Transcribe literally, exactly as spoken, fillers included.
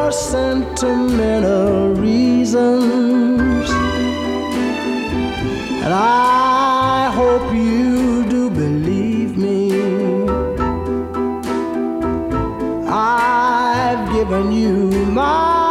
for sentimental reasons, and I hope you do believe me. I've given you my